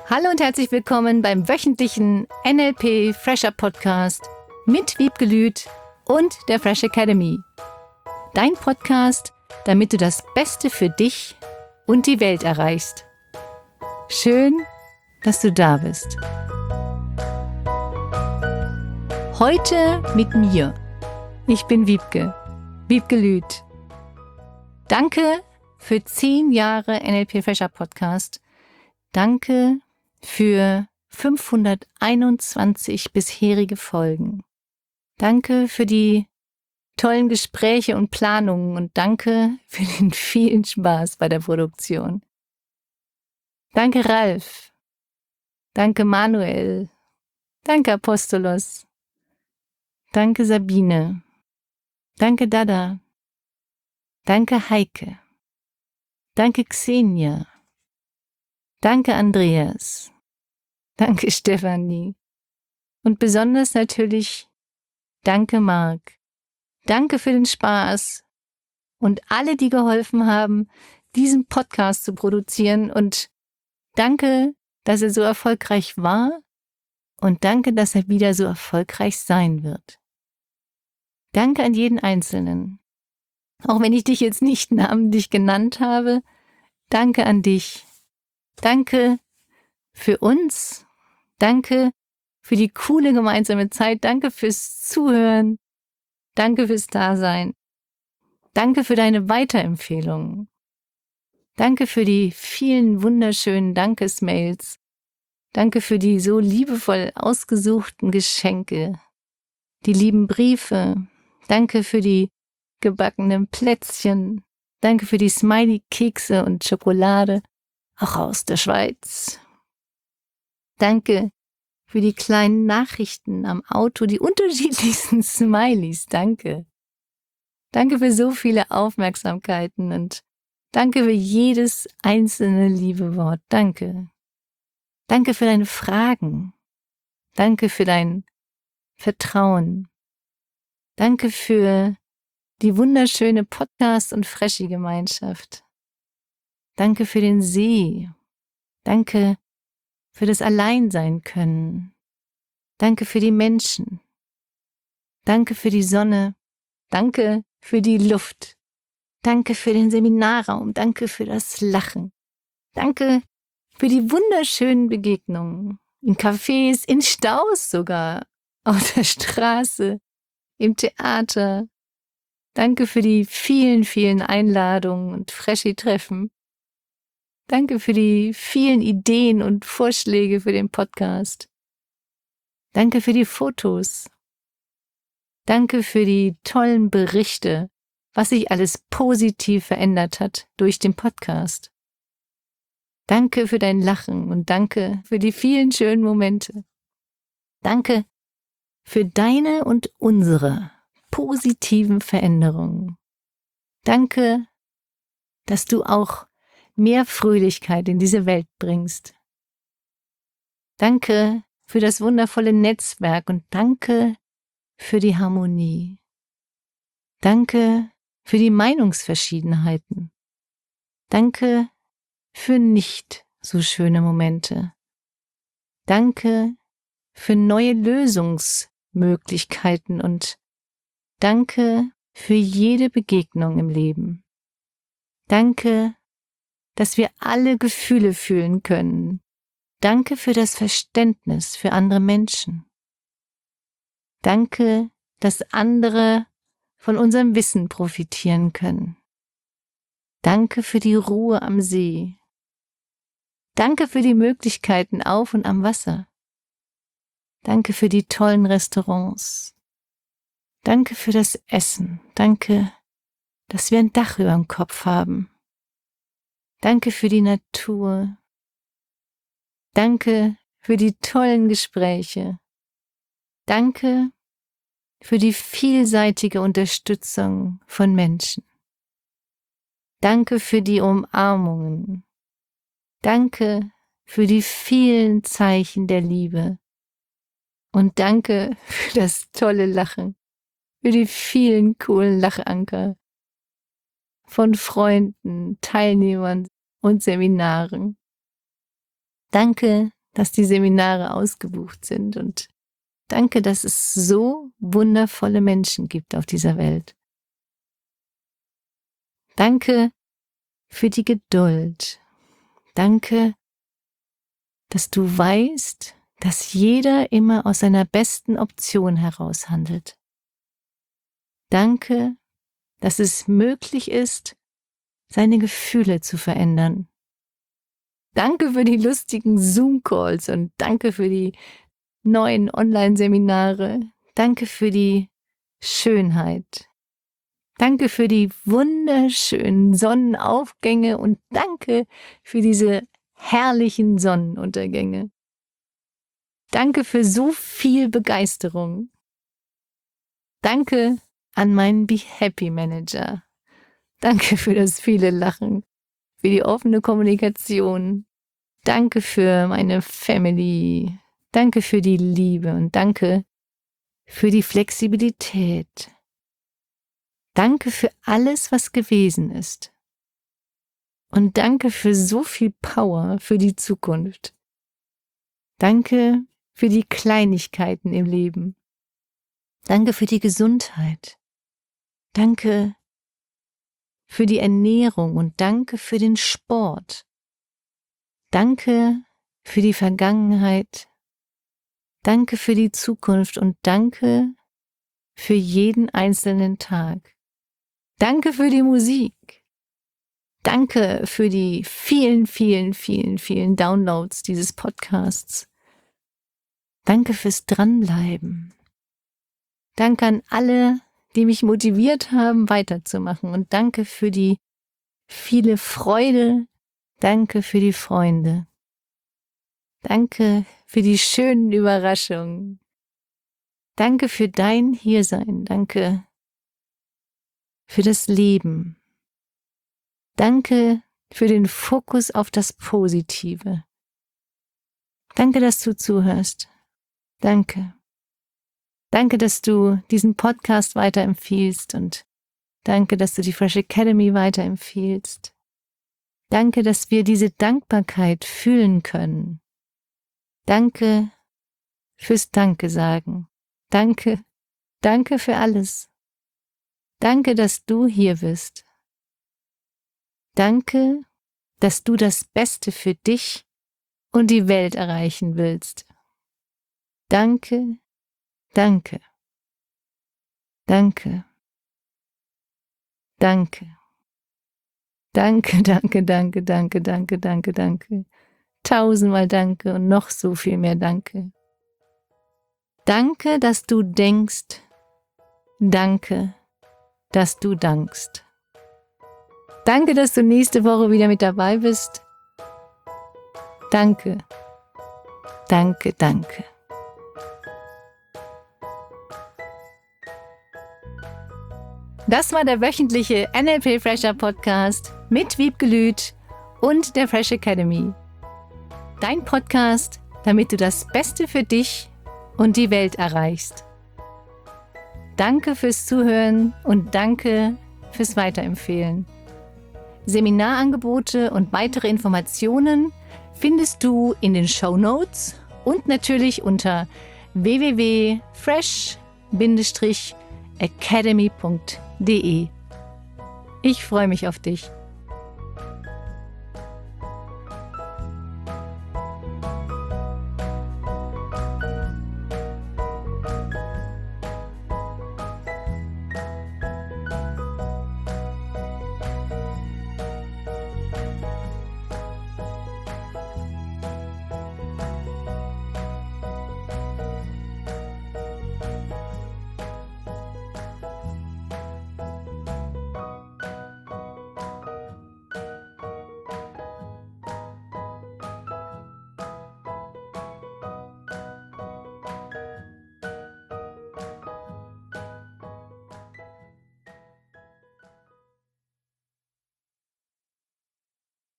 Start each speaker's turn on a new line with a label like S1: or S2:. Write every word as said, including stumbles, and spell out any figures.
S1: Hallo und herzlich willkommen beim wöchentlichen N L P Fresher Podcast mit Wiebke Lüth und der Fresh Academy. Dein Podcast, damit du das Beste für dich und die Welt erreichst. Schön, dass du da bist. Heute mit mir. Ich bin Wiebke, Wiebke Lüth. Danke für zehn Jahre N L P Fresher Podcast. Danke für fünfhunderteinundzwanzig bisherige Folgen. Danke für die tollen Gespräche und Planungen und danke für den vielen Spaß bei der Produktion. Danke Ralf. Danke Manuel. Danke Apostolos. Danke Sabine. Danke Dada. Danke Heike. Danke Xenia. Danke Andreas. Danke Stefanie. Und besonders natürlich danke Marc. Danke für den Spaß und alle, die geholfen haben, diesen Podcast zu produzieren. Und danke, dass er so erfolgreich war und danke, dass er wieder so erfolgreich sein wird. Danke an jeden Einzelnen. Auch wenn ich dich jetzt nicht namentlich genannt habe, danke an dich. Danke für uns. Danke für die coole gemeinsame Zeit. Danke fürs Zuhören. Danke fürs Dasein. Danke für deine Weiterempfehlungen. Danke für die vielen wunderschönen Dankesmails. Danke für die so liebevoll ausgesuchten Geschenke, die lieben Briefe. Danke für die gebackenen Plätzchen. Danke für die Smiley-Kekse und Schokolade, auch aus der Schweiz. Danke für die kleinen Nachrichten am Auto, die unterschiedlichsten Smileys. Danke. Danke für so viele Aufmerksamkeiten und danke für jedes einzelne liebe Wort. Danke. Danke für deine Fragen. Danke für dein Vertrauen. Danke für die wunderschöne Podcast- und Freshy-Gemeinschaft. Danke für den See. Danke für das Alleinsein können. Danke für die Menschen. Danke für die Sonne. Danke für die Luft. Danke für den Seminarraum. Danke für das Lachen. Danke für die wunderschönen Begegnungen. In Cafés, in Staus sogar, auf der Straße, im Theater. Danke für die vielen, vielen Einladungen und Freshy-Treffen. Danke für die vielen Ideen und Vorschläge für den Podcast. Danke für die Fotos. Danke für die tollen Berichte, was sich alles positiv verändert hat durch den Podcast. Danke für dein Lachen und danke für die vielen schönen Momente. Danke für deine und unsere positiven Veränderungen. Danke, dass du auch mehr Fröhlichkeit in diese Welt bringst. Danke für das wundervolle Netzwerk und danke für die Harmonie. Danke für die Meinungsverschiedenheiten. Danke für nicht so schöne Momente. Danke für neue Lösungsmöglichkeiten und danke für jede Begegnung im Leben. Danke, dass wir alle Gefühle fühlen können. Danke für das Verständnis für andere Menschen. Danke, dass andere von unserem Wissen profitieren können. Danke für die Ruhe am See. Danke für die Möglichkeiten auf und am Wasser. Danke für die tollen Restaurants. Danke für das Essen. Danke, dass wir ein Dach über dem Kopf haben. Danke für die Natur. Danke für die tollen Gespräche. Danke für die vielseitige Unterstützung von Menschen. Danke für die Umarmungen. Danke für die vielen Zeichen der Liebe. Und danke für das tolle Lachen, für die vielen coolen Lachanker von Freunden, Teilnehmern und Seminaren. Danke dass die Seminare ausgebucht sind und danke, dass es so wundervolle Menschen gibt auf dieser Welt. Danke für die Geduld. Danke, dass du weißt, dass jeder immer aus seiner besten Option heraus handelt. Danke, dass es möglich ist, seine Gefühle zu verändern. Danke für die lustigen Zoom-Calls und danke für die neuen Online-Seminare. Danke für die Schönheit. Danke für die wunderschönen Sonnenaufgänge und danke für diese herrlichen Sonnenuntergänge. Danke für so viel Begeisterung. Danke an meinen Be Happy Manager. Danke für das viele Lachen, für die offene Kommunikation. Danke für meine Family. Danke für die Liebe und danke für die Flexibilität. Danke für alles, was gewesen ist. Und danke für so viel Power für die Zukunft. Danke für die Kleinigkeiten im Leben. Danke für die Gesundheit. Danke für die Ernährung und danke für den Sport. Danke für die Vergangenheit. Danke für die Zukunft und danke für jeden einzelnen Tag. Danke für die Musik. Danke für die vielen, vielen, vielen, vielen Downloads dieses Podcasts. Danke fürs Dranbleiben. Danke an alle, die mich motiviert haben, weiterzumachen. Und danke für die viele Freude. Danke für die Freunde. Danke für die schönen Überraschungen. Danke für dein Hiersein. Danke für das Leben. Danke für den Fokus auf das Positive. Danke, dass du zuhörst. Danke. Danke, dass du diesen Podcast weiterempfiehlst und danke, dass du die Fresh Academy weiterempfiehlst. Danke, dass wir diese Dankbarkeit fühlen können. Danke fürs Danke sagen. Danke, danke für alles. Danke, dass du hier bist. Danke, dass du das Beste für dich und die Welt erreichen willst. Danke, danke, danke, danke, danke, danke, danke, danke, danke, danke, danke, tausendmal danke und noch so viel mehr danke. Danke, dass du denkst, danke, dass du dankst. Danke, dass du nächste Woche wieder mit dabei bist. Danke, danke, danke. Das war der wöchentliche N L P Fresher Podcast mit Wiebke Lüth und der Fresh Academy. Dein Podcast, damit du das Beste für dich und die Welt erreichst. Danke fürs Zuhören und danke fürs Weiterempfehlen. Seminarangebote und weitere Informationen findest du in den Shownotes und natürlich unter w w w punkt fresh academy punkt d e. Ich freue mich auf dich.